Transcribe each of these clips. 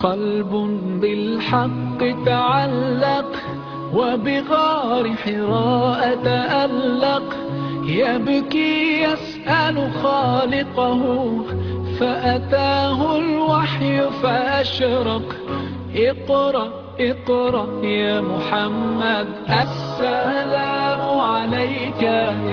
قلب بالحق تعلق وبغار حراء تألق يبكي يسأل خالقه فأتاه الوحي فأشرق اقرأ اقرأ يا محمد السلام عليك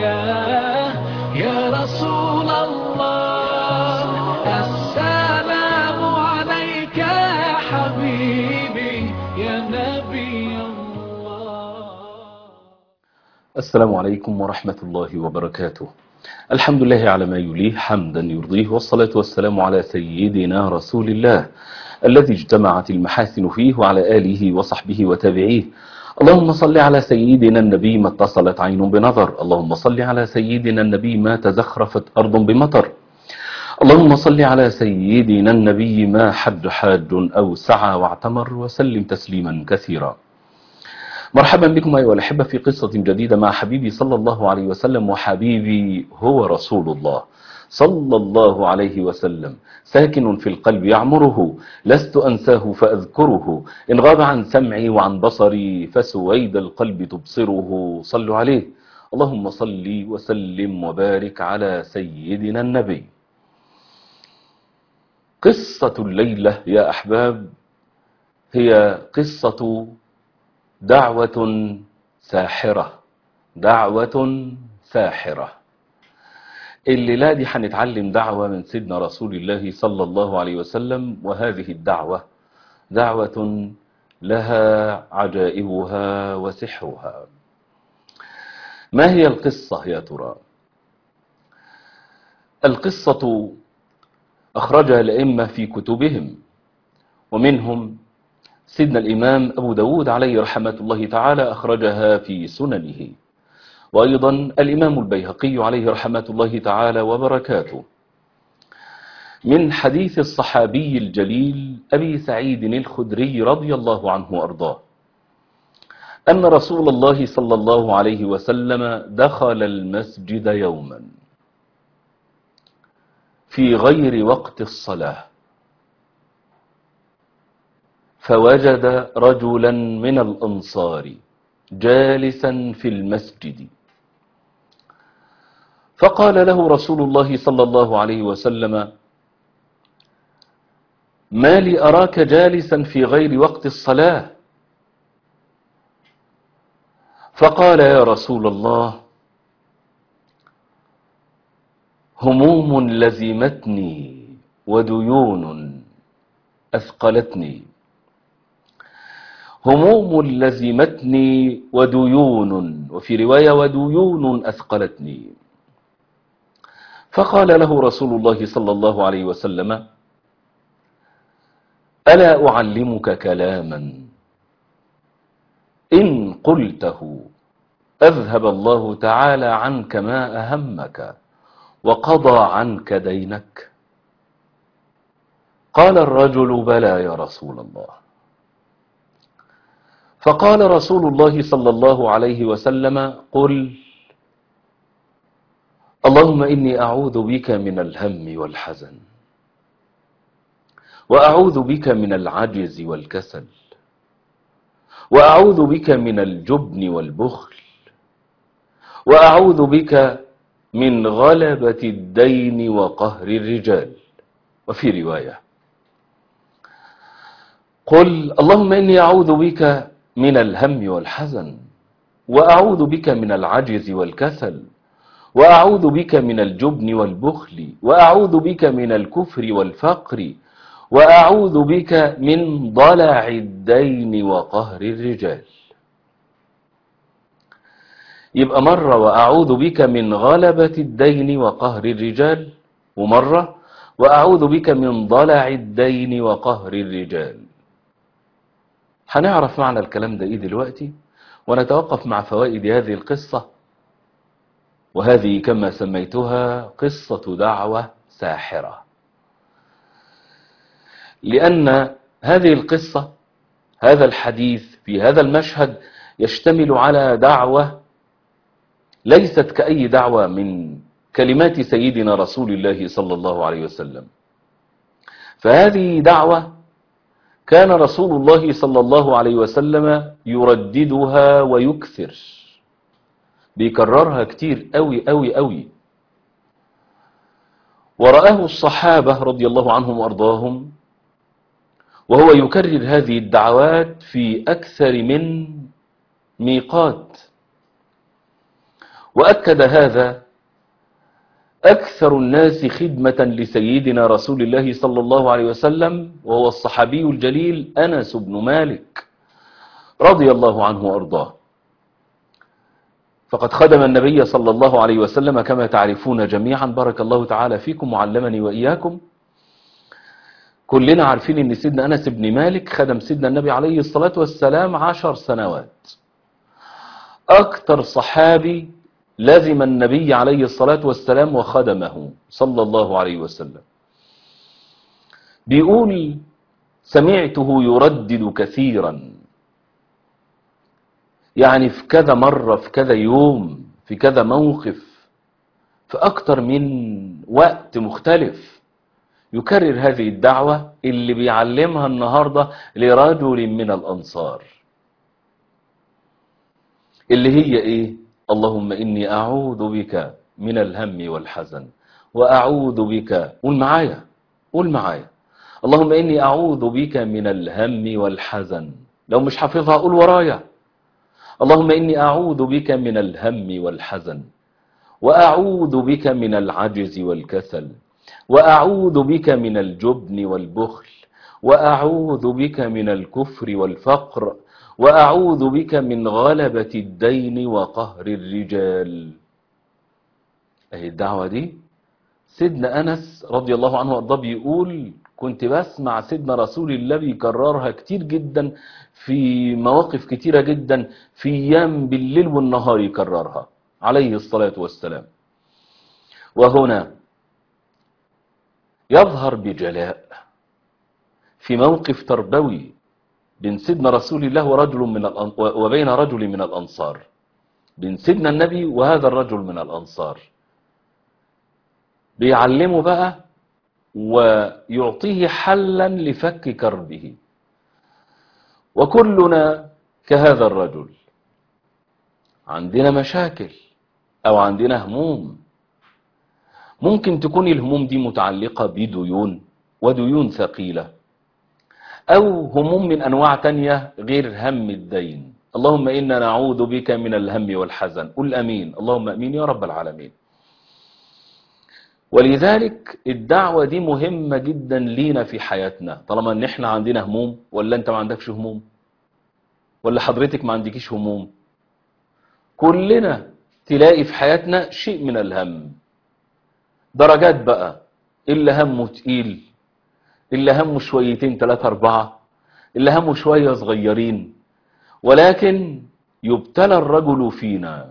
يا رسول الله السلام عليك يا حبيبي يا نبي الله. السلام عليكم ورحمة الله وبركاته. الحمد لله على ما يليه حمدا يرضيه، والصلاة والسلام على سيدنا رسول الله الذي اجتمعت المحاسن فيه وعلى آله وصحبه وتابعيه. اللهم صل على سيدنا النبي ما اتصلت عين بنظر، اللهم صل على سيدنا النبي ما تزخرفت أرض بمطر، اللهم صل على سيدنا النبي ما حج حاج أو سعى واعتمر، وسلم تسليما كثيرا. مرحبا بكم أيها الأحبة في قصة جديدة مع حبيبي صلى الله عليه وسلم، وحبيبي هو رسول الله صلى الله عليه وسلم، ساكن في القلب يعمره، لست أنساه فأذكره، إن غاب عن سمعي وعن بصري فسويد القلب تبصره. صلوا عليه. اللهم صل وسلم وبارك على سيدنا النبي. قصة الليلة يا أحباب هي قصة دعوة ساحرة. دعوة ساحرة. الليلة دي هنتعلم دعوة من سيدنا رسول الله صلى الله عليه وسلم، وهذه الدعوة دعوة لها عجائبها وسحرها. ما هي القصة يا ترى؟ القصة أخرجها الأئمة في كتبهم، ومنهم سيدنا الإمام أبو داود عليه رحمة الله تعالى أخرجها في سننه، وأيضا الإمام البيهقي عليه رحمة الله تعالى وبركاته، من حديث الصحابي الجليل أبي سعيد الخدري رضي الله عنه وأرضاه أن رسول الله صلى الله عليه وسلم دخل المسجد يوما في غير وقت الصلاة، فوجد رجلا من الأنصار جالسا في المسجد، فقال له رسول الله صلى الله عليه وسلم: ما لي أراك جالسا في غير وقت الصلاة؟ فقال: يا رسول الله، هموم لزمتني وديون أثقلتني. هموم لزمتني وديون، وفي رواية وديون أثقلتني. فقال له رسول الله صلى الله عليه وسلم: ألا أعلمك كلاما إن قلته أذهب الله تعالى عنك ما أهمك وقضى عنك دينك؟ قال الرجل: بلى يا رسول الله. فقال رسول الله صلى الله عليه وسلم: قل: اللهم إني أعوذ بك من الهم والحزن، وأعوذ بك من العجز والكسل، وأعوذ بك من الجبن والبخل، وأعوذ بك من غلبة الدين وقهر الرجال. وفي رواية: قل اللهم إني أعوذ بك من الهم والحزن، وأعوذ بك من العجز والكسل، وأعوذ بك من الجبن والبخل، وأعوذ بك من الكفر والفقر، وأعوذ بك من ضلع الدين وقهر الرجال. يبقى مرة وأعوذ بك من غلبة الدين وقهر الرجال، ومرة وأعوذ بك من ضلع الدين وقهر الرجال. هنعرف معنى الكلام ده إيه دلوقتي، ونتوقف مع فوائد هذه القصة، وهذه كما سميتها قصة دعوة ساحرة، لأن هذه القصة، هذا الحديث في هذا المشهد يشتمل على دعوة ليست كأي دعوة من كلمات سيدنا رسول الله صلى الله عليه وسلم، فهذه دعوة كان رسول الله صلى الله عليه وسلم يرددها ويكثر، بيكررها كتير قوي قوي قوي. ورآه الصحابة رضي الله عنهم وأرضاهم وهو يكرر هذه الدعوات في أكثر من ميقات. وأكد هذا أكثر الناس خدمة لسيدنا رسول الله صلى الله عليه وسلم، وهو الصحابي الجليل أنس بن مالك رضي الله عنه وأرضاه. فقد خدم النبي صلى الله عليه وسلم كما تعرفون جميعا، بارك الله تعالى فيكم وعلمني وإياكم. كلنا عارفين أن سيدنا أنس بن مالك خدم سيدنا النبي عليه الصلاة والسلام 10 سنوات. أكثر صحابي لزم النبي عليه الصلاة والسلام وخدمه صلى الله عليه وسلم. بيقول سمعته يردد كثيرا، يعني في كذا مرة، في كذا يوم، في كذا موقف، في أكتر من وقت مختلف يكرر هذه الدعوة اللي بيعلمها النهاردة لرجل من الأنصار، اللي هي إيه؟ اللهم إني أعوذ بك من الهم والحزن وأعوذ بك، قول معايا قول معايا، اللهم إني أعوذ بك من الهم والحزن. لو مش حافظها قول ورايا، اللهم إني أعوذ بك من الهم والحزن وأعوذ بك من العجز والكسل وأعوذ بك من الجبن والبخل وأعوذ بك من الكفر والفقر وأعوذ بك من غلبة الدين وقهر الرجال. أهي الدعوة دي سيدنا أنس رضي الله عنه وأرضاه بيقول كنت بسمع سيدنا رسول الله بيكررها كتير جدا في مواقف كتيرة جدا، في أيام بالليل والنهار يكررها عليه الصلاة والسلام. وهنا يظهر بجلاء في موقف تربوي بين سيدنا رسول الله وبين رجل من الأنصار، بين سيدنا النبي وهذا الرجل من الأنصار، بيعلمه بقى ويعطيه حلا لفك كربه. وكلنا كهذا الرجل عندنا مشاكل أو عندنا هموم، ممكن تكون الهموم دي متعلقة بديون وديون ثقيلة، أو هموم من أنواع تانية غير هم الدين. اللهم إنا نعوذ بك من الهم والحزن، قل أمين، اللهم أمين يا رب العالمين. ولذلك الدعوة دي مهمة جدا لينا في حياتنا، طالما ان احنا عندنا هموم. ولا انت ما عندكش هموم؟ ولا حضرتك ما عندكيش هموم؟ كلنا تلاقي في حياتنا شيء من الهم، درجات بقى، اللي همه تقيل، اللي همه شويتين 3 4، اللي همه شوية صغيرين. ولكن يبتلى الرجل فينا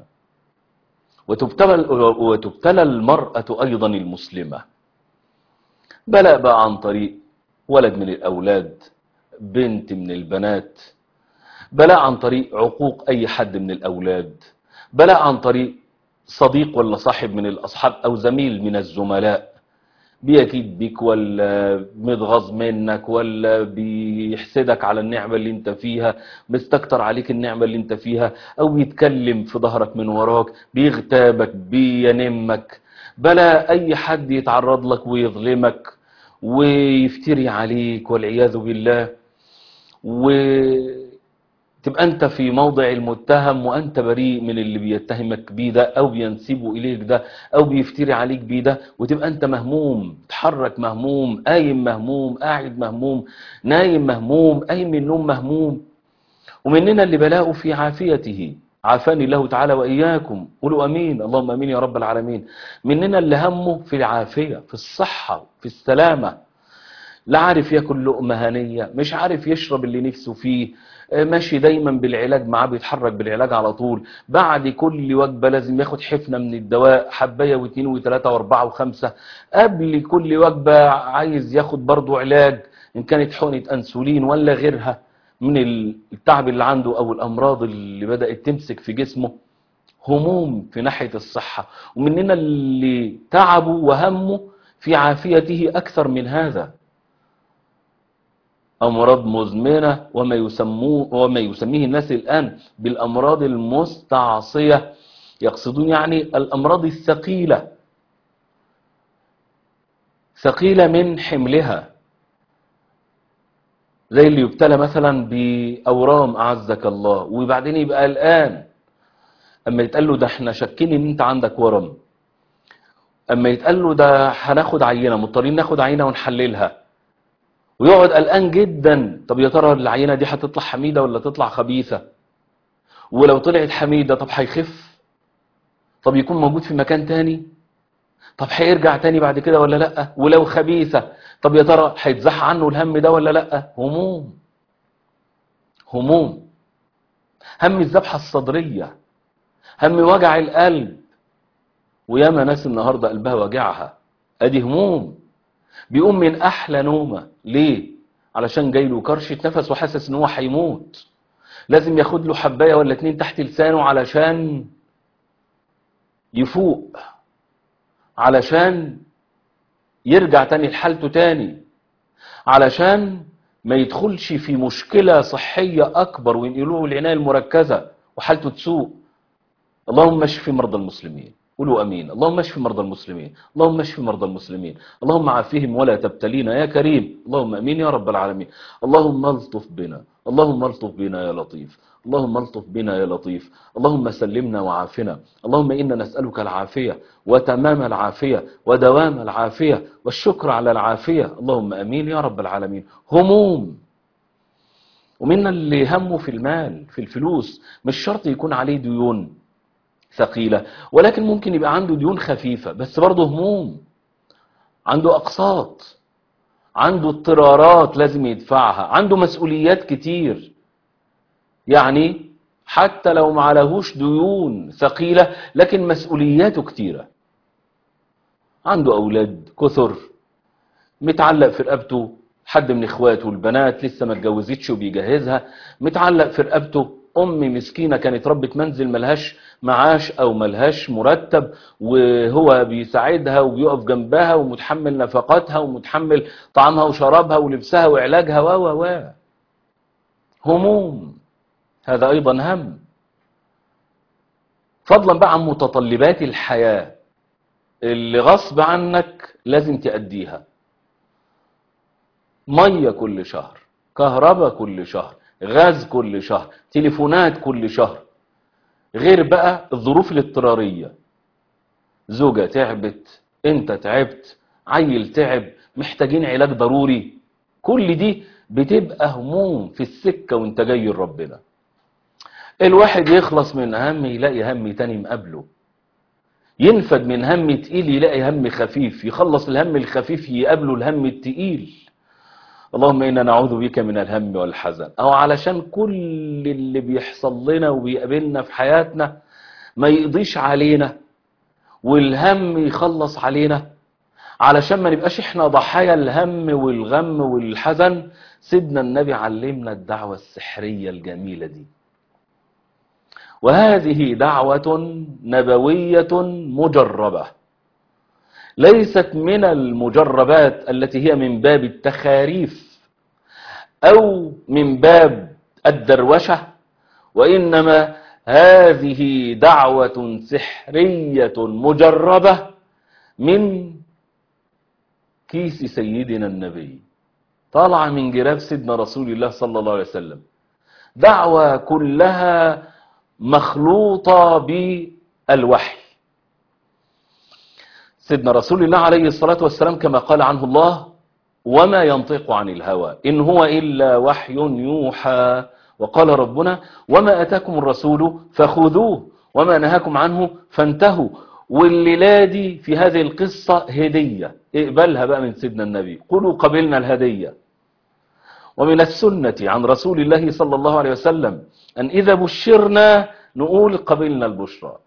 وتبتلى المرأة أيضا المسلمة، بلاء بقى عن طريق ولد من الأولاد، بنت من البنات، بلاء عن طريق عقوق أي حد من الأولاد، بلاء عن طريق صديق ولا صاحب من الأصحاب أو زميل من الزملاء بيكيد بيك ولا متغاظ منك ولا بيحسدك على النعمة اللي انت فيها، مستكتر عليك النعمة اللي انت فيها، او بيتكلم في ظهرك من وراك، بيغتابك، بينمك، بلا اي حد يتعرض لك ويظلمك ويفتري عليك والعياذ بالله، تبقى انت في موضع المتهم وانت بريء من اللي بيتهمك بيه ده او بينسبه اليك ده او بيفتري عليك بيه ده، وتبقى انت مهموم، تحرك مهموم، قايم مهموم، قاعد مهموم، نايم مهموم، قايم من النوم مهموم. ومننا اللي بلاقوا في عافيته، عافاني الله تعالى وإياكم، قولوا أمين، اللهم أمين يا رب العالمين. مننا اللي همه في العافية، في الصحة، في السلامة، لا عارف ياكل لقمة هنية، مش عارف يشرب اللي نفسه فيه، ماشي دايما بالعلاج معاه، بيتحرك بالعلاج على طول، بعد كل وجبة لازم ياخد حفنة من الدواء، حباية واثنين وثلاثة واربعة وخمسة، قبل كل وجبة عايز ياخد برضو علاج إن كانت حقنة أنسولين ولا غيرها من التعب اللي عنده أو الأمراض اللي بدأت تمسك في جسمه. هموم في ناحية الصحة. ومننا اللي تعبه وهمه في عافيته أكثر من هذا. أمراض مزمنة وما يسميه الناس الآن بالأمراض المستعصية، يقصدون يعني الأمراض الثقيلة، ثقيلة من حملها، زي اللي يبتلى مثلا بأورام أعزك الله وبعدين يبقى الآن أما يتقال له ده احنا شاكين إن أنت عندك ورم، أما يتقال له ده هناخد عينة، مضطرين ناخد عينة ونحللها، ويقعد قلقان جدا. طب يا ترى العينة دي هتطلع حميدة ولا تطلع خبيثة؟ ولو طلعت حميدة طب هيخف؟ طب يكون موجود في مكان تاني؟ طب هيرجع تاني بعد كده ولا لأ؟ ولو خبيثة طب يا ترى هيتزح عنه الهم ده ولا لأ؟ هموم، هموم، هم الذبحة الصدرية، هم وجع القلب، وياما ناس النهاردة قلبها وجعها، ادي هموم. بيقوم من احلى نومه، ليه؟ علشان جاي له كرشة نفس وحاسس ان هو هيموت، لازم ياخد له حبايه ولا اتنين تحت لسانه علشان يفوق، علشان يرجع تاني لحالته تاني، علشان ما يدخلش في مشكله صحيه اكبر وينقلوه العنايه المركزه وحالته تسوء. اللهم اشف مرضى المسلمين، قولوا امين. اللهم اشف مرضى المسلمين، اللهم اشف مرضى المسلمين، اللهم عافهم ولا تبتلينا يا كريم، اللهم امين يا رب العالمين. اللهم الطف بنا، اللهم الطف بنا يا لطيف، اللهم الطف بنا يا لطيف، اللهم سلمنا وعافنا. اللهم انا نسالك العافيه وتمام العافيه ودوام العافيه والشكر على العافيه، اللهم امين يا رب العالمين. هموم. ومنا اللي همه في المال، في الفلوس، مش شرط يكون عليه ديون ثقيلة، ولكن ممكن يبقى عنده ديون خفيفة بس برضه هموم، عنده أقساط، عنده اضطرارات لازم يدفعها، عنده مسؤوليات كتير. يعني حتى لو ما عليهوش ديون ثقيلة لكن مسؤولياته كتيرة، عنده أولاد كثر، متعلق في رقبته حد من اخواته البنات لسه ما اتجوزتش وبيجهزها، متعلق في رقبته ام مسكينه كانت ربة منزل ملهاش معاش او ملهاش مرتب وهو بيساعدها وبيقف جنبها ومتحمل نفقاتها ومتحمل طعامها وشرابها ولبسها وعلاجها و هموم. هذا ايضا هم، فضلا بقى عن متطلبات الحياه اللي غصب عنك لازم تأديها. مية كل شهر، كهرباء كل شهر، غاز كل شهر، تليفونات كل شهر، غير بقى الظروف الاضطرارية، زوجة تعبت، انت تعبت، عيل تعب، محتاجين علاج ضروري، كل دي بتبقى هموم في السكة وانت جاي لربنا. الواحد يخلص من هم يلاقي هم تاني مقابله، ينفد من هم تقيل يلاقي هم خفيف، يخلص الهم الخفيف يقابله الهم التقيل. اللهم إنا نعوذ بك من الهم والحزن. أو علشان كل اللي بيحصل لنا وبيقابلنا في حياتنا ما يقضيش علينا والهم يخلص علينا، علشان ما نبقاش احنا ضحايا الهم والغم والحزن، سيدنا النبي علمنا الدعوة السحرية الجميلة دي. وهذه دعوة نبوية مجربة، ليست من المجربات التي هي من باب التخاريف أو من باب الدروشة، وإنما هذه دعوة سحرية مجربة من كيس سيدنا النبي، طالعة من جراب سيدنا رسول الله صلى الله عليه وسلم، دعوة كلها مخلوطة بالوحي. سيدنا رسول الله عليه الصلاة والسلام كما قال عنه الله: وما ينطق عن الهوى إن هو إلا وحي يوحى. وقال ربنا: وما أتاكم الرسول فخذوه وما نهاكم عنه فانتهوا. والليلة دي في هذه القصة هدية، اقبلها بقى من سيدنا النبي، قولوا قبلنا الهدية. ومن السنة عن رسول الله صلى الله عليه وسلم أن إذا بشرنا نقول قبلنا البشرى،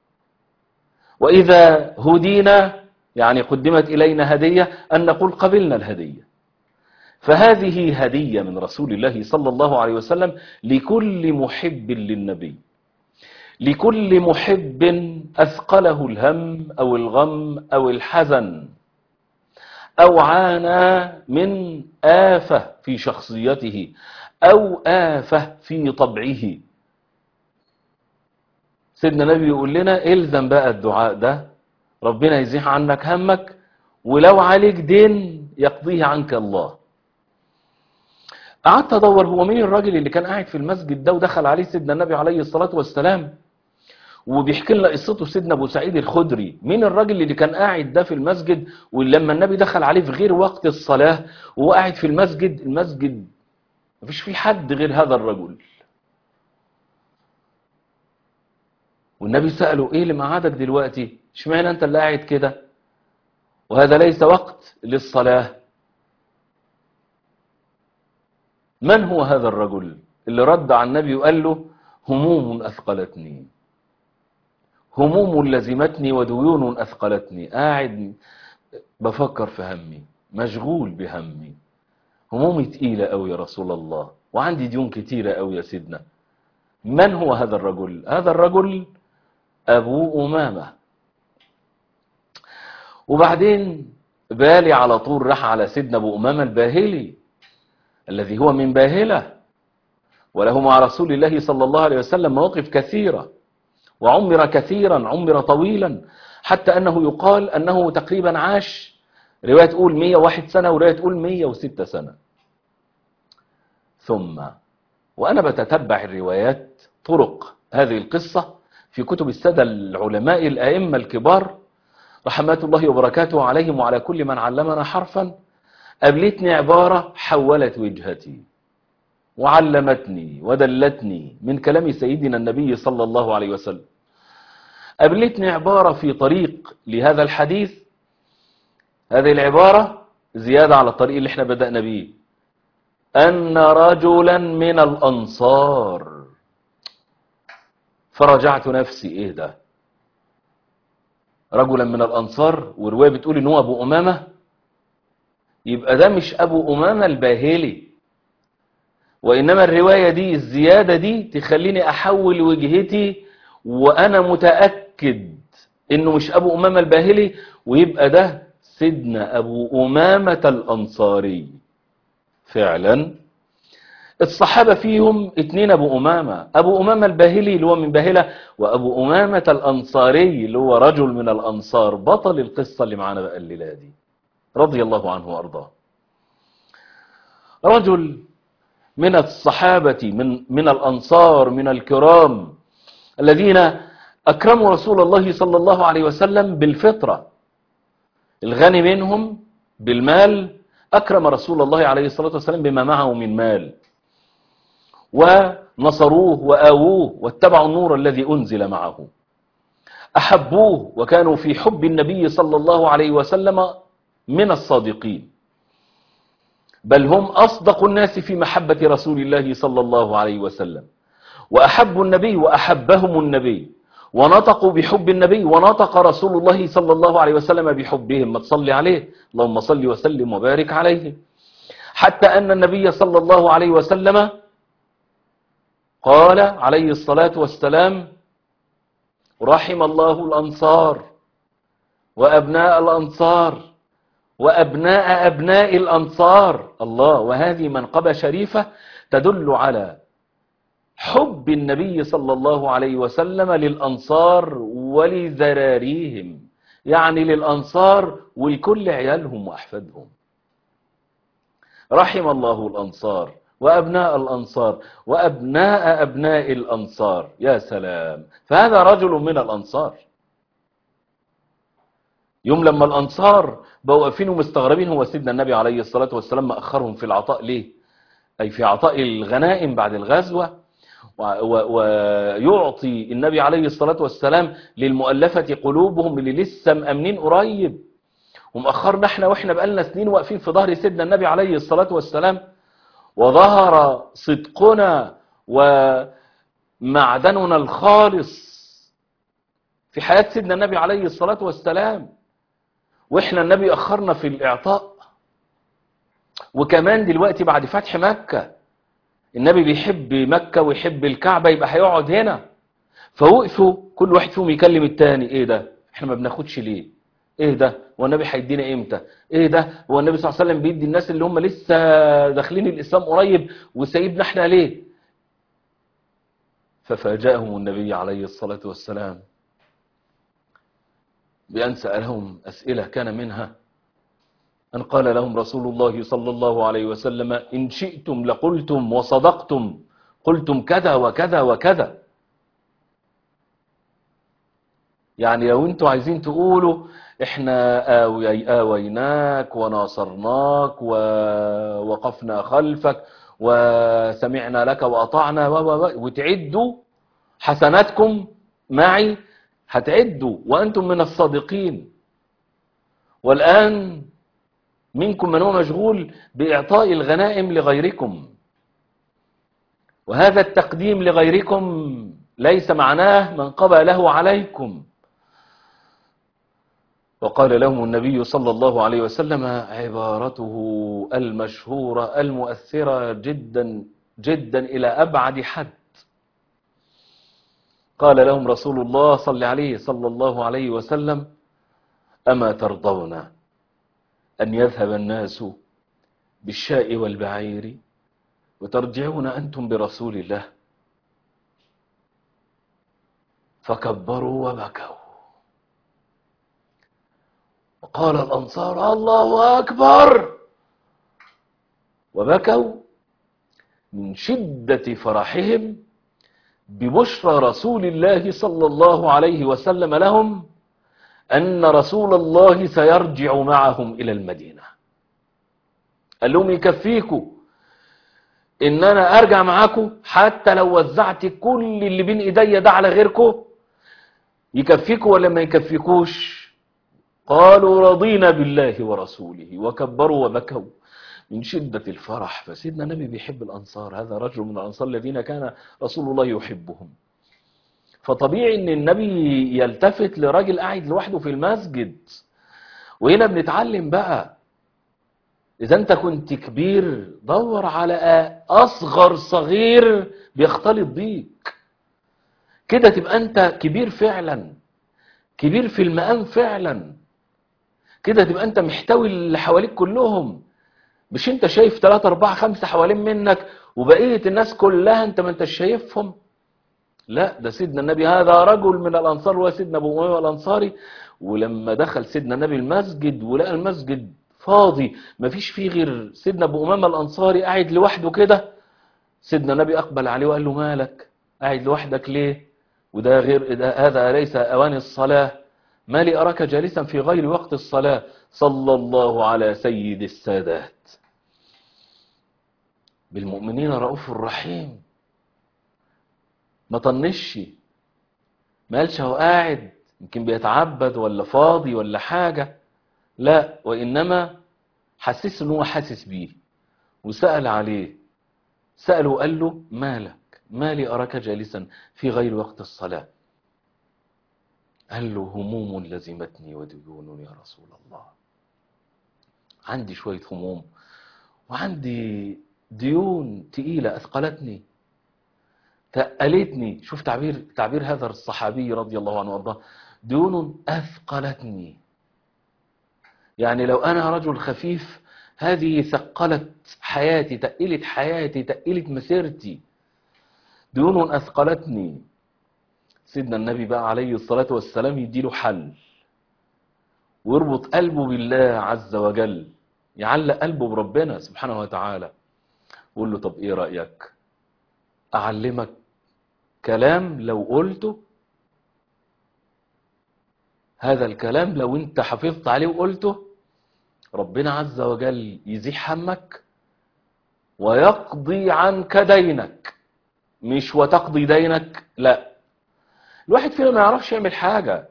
وإذا هدينا يعني قدمت إلينا هدية أن نقول قبلنا الهدية. فهذه هدية من رسول الله صلى الله عليه وسلم لكل محب للنبي، لكل محب أثقله الهم أو الغم أو الحزن، أو عانى من آفة في شخصيته أو آفة في طبعه. سيدنا النبي يقول لنا الزم بقى الدعاء ده، ربنا يزيح عنك همك، ولو عليك دين يقضيه عنك الله. قعدت ادور هو مين الراجل اللي كان قاعد في المسجد ده ودخل عليه سيدنا النبي عليه الصلاة والسلام، وبيحكي لنا قصته سيدنا ابو سعيد الخدري. مين الراجل اللي كان قاعد ده في المسجد ولما النبي دخل عليه في غير وقت الصلاة وهو قاعد في المسجد مفيش فيه حد غير هذا الرجل. والنبي سأله ايه اللي مقعدك دلوقتي؟ اشمعنى انت اللي قاعد كده وهذا ليس وقت للصلاة؟ من هو هذا الرجل اللي رد على النبي وقال له هموم أثقلتني، هموم لزمتني وديون أثقلتني، قاعد بفكر في همي، مشغول بهمي، همومي تقيلة أوي يا رسول الله، وعندي ديون كتيرة أوي يا سيدنا. من هو هذا الرجل؟ هذا الرجل أبو أمامة. وبعدين بالي على طول راح على سيدنا أبو أمامة الباهلي الذي هو من باهلة، وله مع رسول الله صلى الله عليه وسلم مواقف كثيرة، وعمر كثيرا، عمر طويلا، حتى أنه يقال أنه تقريبا عاش، رواية تقول 101 سنة ورواية تقول 106 سنة. ثم وأنا بتتبع الروايات طرق هذه القصة في كتب السادة العلماء الأئمة الكبار رحمات الله وبركاته عليهم وعلى كل من علمنا حرفا، قابلتني عبارة حولت وجهتي وعلمتني ودلتني من كلام سيدنا النبي صلى الله عليه وسلم. قابلتني عبارة في طريق لهذا الحديث، هذه العبارة زيادة على الطريق اللي احنا بدأنا به، أن رجلا من الأنصار. فرجعت نفسي، ايه ده؟ رجلا من الأنصار، ورواية بتقول ان هو أبو أمامة، يبقى ده مش أبو أمامة الباهلي، وإنما الرواية دي الزيادة دي تخليني أحول وجهتي وأنا متأكد إنه مش أبو أمامة الباهلي، ويبقى ده سيدنا أبو أمامة الأنصاري. فعلا الصحابة فيهم 2 أبو أمامة، أبو أمامة الباهلي اللي هو من باهلة، وأبو أمامة الأنصاري اللي هو رجل من الأنصار، بطل القصة اللي معانا بقى الليلة دي رضي الله عنه وأرضاه. رجل من الصحابة من الأنصار من الكرام الذين أكرموا رسول الله صلى الله عليه وسلم بالفطرة، الغني منهم بالمال أكرم رسول الله عليه الصلاة والسلام بما معه من مال، ونصروه وآووه واتبعوا النور الذي أنزل معه، أحبوه وكانوا في حب النبي صلى الله عليه وسلم من الصادقين، بل هم أصدق الناس في محبة رسول الله صلى الله عليه وسلم، وأحبوا النبي وأحبهم النبي، ونطقوا بحب النبي ونطق رسول الله صلى الله عليه وسلم بحبهم. ما تصلي عليه، اللهم صل وسلم وبارك عليه. حتى أن النبي صلى الله عليه وسلم قال عليه الصلاة والسلام رحم الله الأنصار وأبناء الأنصار وأبناء أبناء الأنصار. الله، وهذه منقبة شريفة تدل على حب النبي صلى الله عليه وسلم للأنصار ولذراريهم، يعني للأنصار ولكل عيالهم وأحفادهم. رحم الله الأنصار وأبناء الأنصار وأبناء أبناء الأنصار. يا سلام، فهذا رجل من الأنصار. يوم لما الأنصار بقوا واقفين ومستغربين، هو سيدنا النبي عليه الصلاة والسلام ما أخرهم في العطاء ليه؟ أي في عطاء الغنائم بعد الغزوة، ويعطي النبي عليه الصلاة والسلام للمؤلفة قلوبهم اللي لسه مأمنين قريب، ومأخرنا احنا واحنا بقالنا سنين واقفين في ظهر سيدنا النبي عليه الصلاة والسلام، وظهر صدقنا ومعدننا الخالص في حياة سيدنا النبي عليه الصلاة والسلام، واحنا النبي أخرنا في الإعطاء. وكمان دلوقتي بعد فتح مكة النبي بيحب مكة ويحب الكعبة، يبقى هيقعد هنا. فوقفوا كل واحد فيهم يكلم التاني، ايه ده؟ احنا ما بناخدش ليه؟ ايه ده؟ هو النبي هيدينا امتى؟ ايه ده؟ هو النبي صلى الله عليه وسلم بيدي الناس اللي هم لسه داخلين الاسلام قريب وسايبنا احنا ليه؟ ففاجأهم النبي عليه الصلاة والسلام بأن سألهم أسئلة كان منها أن قال لهم رسول الله صلى الله عليه وسلم: إن شئتم لقلتم وصدقتم، قلتم كذا وكذا وكذا. يعني لو انتوا عايزين تقولوا احنا آويناك وناصرناك ووقفنا خلفك وسمعنا لك وأطعنا وتعدوا حسناتكم معي، هتعدوا وأنتم من الصادقين. والآن منكم من هو مشغول بإعطاء الغنائم لغيركم، وهذا التقديم لغيركم ليس معناه من قضى له عليكم. وقال لهم النبي صلى الله عليه وسلم عبارته المشهورة المؤثرة جدا جدا إلى أبعد حد. قال لهم رسول الله صلى الله عليه وسلم: أما ترضون أن يذهب الناس بالشاء والبعير وترجعون أنتم برسول الله؟ فكبروا وبكوا. وقال الأنصار: الله أكبر، وبكوا من شدة فرحهم ببشرى رسول الله صلى الله عليه وسلم لهم أن رسول الله سيرجع معهم إلى المدينة. قال لهم: يكفيكوا إن أنا أرجع معاكم حتى لو وزعت كل اللي بين إيديا ده على غيركم؟ يكفيكوا ولا ما يكفيكوش؟ قالوا: رضينا بالله ورسوله، وكبروا وبكوا من شدة الفرح. فسيدنا النبي بيحب الأنصار، هذا رجل من الأنصار الذين كان رسول الله يحبهم. فطبيعي ان النبي يلتفت لراجل قاعد لوحده في المسجد. وهنا بنتعلم بقى، اذا انت كنت كبير دور على اصغر صغير بيختلط بيك، كده تبقى انت كبير فعلا، كبير في المقام فعلا، كده تبقى انت محتوي اللي حواليك كلهم. مش انت شايف 3 4 5 حوالين منك وبقية الناس كلها انت ما انت شايفهم. لا، ده سيدنا النبي هذا رجل من الأنصار وسيدنا أبو أمامة الأنصاري. ولما دخل سيدنا النبي المسجد ولقى المسجد فاضي مفيش فيه غير سيدنا أبو أمامة الأنصاري قاعد لوحده كده، سيدنا النبي أقبل عليه وقال له: مالك قاعد لوحدك ليه؟ وده غير ده، هذا ليس أوان الصلاة، ما لي أراك جالسا في غير وقت الصلاة؟ صلى الله على سيد السادات بالمؤمنين رؤوف رحيم. ما طنش، ما قالش هو قاعد يمكن بيتعبد ولا فاضي ولا حاجة، لا، وإنما حسس إنه هو حاسس بيه وسأل عليه. سأله وقال له: مالك؟ ما لي أراك جالسا في غير وقت الصلاة؟ قال له: هموم لزمتني وديون يا رسول الله. عندي شوية هموم وعندي ديون تقيلة أثقلتني تقلتني. شوف تعبير هذا الصحابي رضي الله عنه وارضاه: ديون أثقلتني. يعني لو أنا رجل خفيف هذه ثقلت حياتي، تقلت حياتي، تقلت مسيرتي، ديون أثقلتني. سيدنا النبي بقى عليه الصلاة والسلام يديله حل ويربط قلبه بالله عز وجل، يعلق قلبه بربنا سبحانه وتعالى، ويقول له: طب إيه رأيك أعلمك كلام لو قلته، هذا الكلام لو انت حفظت عليه وقلته ربنا عز وجل يزيح همك ويقضي عنك دينك. مش وتقضي دينك، لا، الواحد فينا ما يعرفش يعمل حاجة.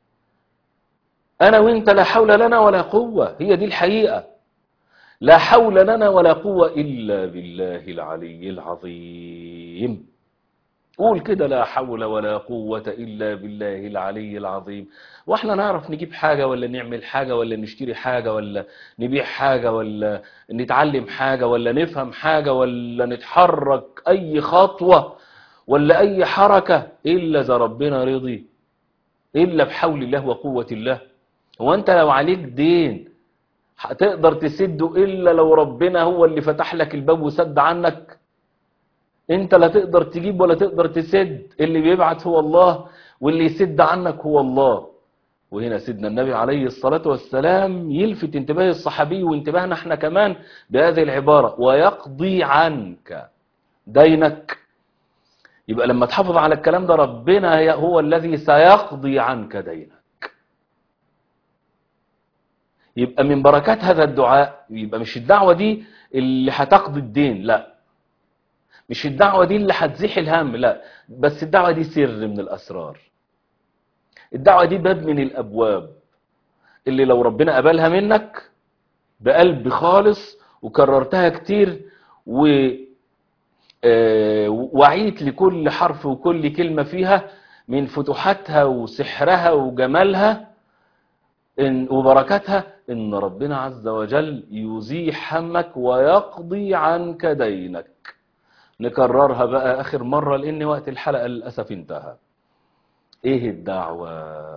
أنا وإنت لا حول لنا ولا قوة، هي دي الحقيقة، لا حول لنا ولا قوة إلا بالله العلي العظيم. قول كده: لا حول ولا قوة إلا بالله العلي العظيم. واحنا نعرف نجيب حاجة ولا نعمل حاجة ولا نشتري حاجة ولا نبيع حاجة ولا نتعلم حاجة ولا نفهم حاجة ولا نتحرك أي خطوة ولا أي حركة إلا إذا ربنا رضي، إلا بحول الله وقوة الله. هو انت لو عليك دين هتقدر تسده الا لو ربنا هو اللي فتح لك الباب وسد عنك؟ انت لا تقدر تجيب ولا تقدر تسد، اللي بيبعت هو الله واللي يسد عنك هو الله. وهنا سيدنا النبي عليه الصلاة والسلام يلفت انتباه الصحابي وانتباهنا احنا كمان بهذه العبارة: ويقضي عنك دينك. يبقى لما تحافظ على الكلام ده ربنا هو الذي سيقضي عنك دينك. يبقى من بركات هذا الدعاء، يبقى مش الدعوة دي اللي هتقضي الدين، لا، مش الدعوة دي اللي هتزيح الهم، لا، بس الدعوة دي سر من الأسرار. الدعوة دي باب من الأبواب اللي لو ربنا قبلها منك بقلب خالص وكررتها كتير ووعيت لكل حرف وكل كلمة فيها من فتوحاتها وسحرها وجمالها وبركاتها، إن ربنا عز وجل يزيح همك ويقضي عنك دينك. نكررها بقى آخر مرة لأن وقت الحلقة للأسف انتهى. إيه الدعوة؟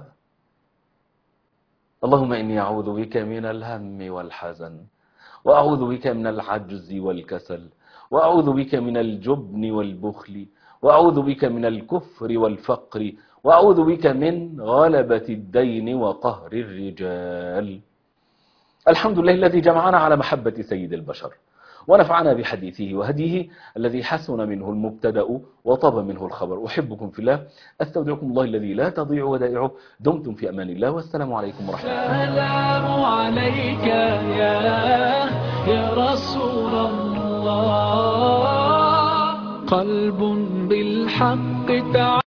اللهم إني أعوذ بك من الهم والحزن، وأعوذ بك من العجز والكسل، وأعوذ بك من الجبن والبخل، وأعوذ بك من الكفر والفقر، وأعوذ بك من غلبة الدين وقهر الرجال. الحمد لله الذي جمعنا على محبة سيد البشر ونفعنا بحديثه وهديه الذي حسن منه المبتدأ وطاب منه الخبر. أحبكم في الله، أستودعكم الله الذي لا تضيع ودائعه. دمتم في أمان الله، والسلام عليكم ورحمة الله. السلام عليك يا رسول الله. قلب بالحق